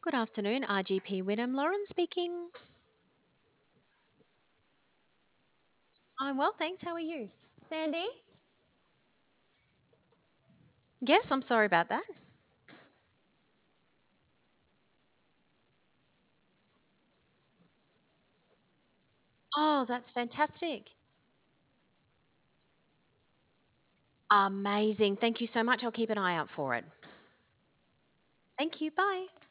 Good afternoon, RGP Wynnum. Lauren speaking. I'm well, thanks. How are you? Sandy? Yes, I'm sorry about that. Oh, that's fantastic. Amazing. Thank you so much. I'll keep an eye out for it. Thank you. Bye.